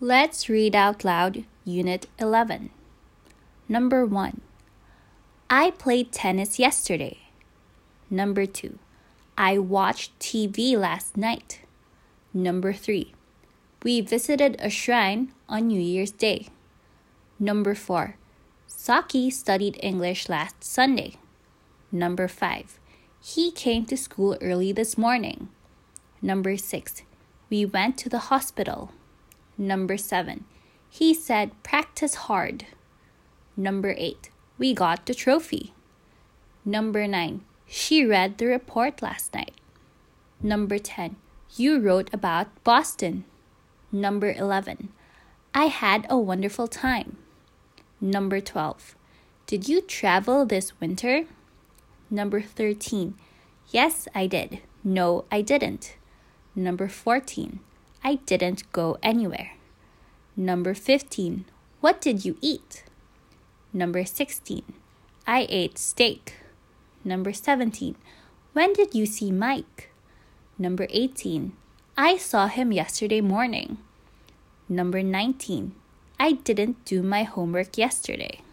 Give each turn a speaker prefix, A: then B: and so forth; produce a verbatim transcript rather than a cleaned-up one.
A: Let's read out loud Unit eleven. Number one. I played tennis yesterday. Number two. I watched T V last night. Number three. We visited a shrine on New Year's Day. Number four. Saki studied English last Sunday. Number five. He came to school early this morning. Number six. We went to the hospital. Number seven. He said practice hard. Number eight. We got the trophy. Number nine. She read the report last night. Number ten. You wrote about Boston. Number eleven. I had a wonderful time. Number twelve. Did you travel this winter? Number thirteen. Yes, I did. No, I didn't. Number fourteen. I didn't go anywhere. Number fifteen. What did you eat? Number sixteen. I ate steak. Number seventeen. When did you see Mike? Number eighteen. I saw him yesterday morning. Number nineteen. I didn't do my homework yesterday.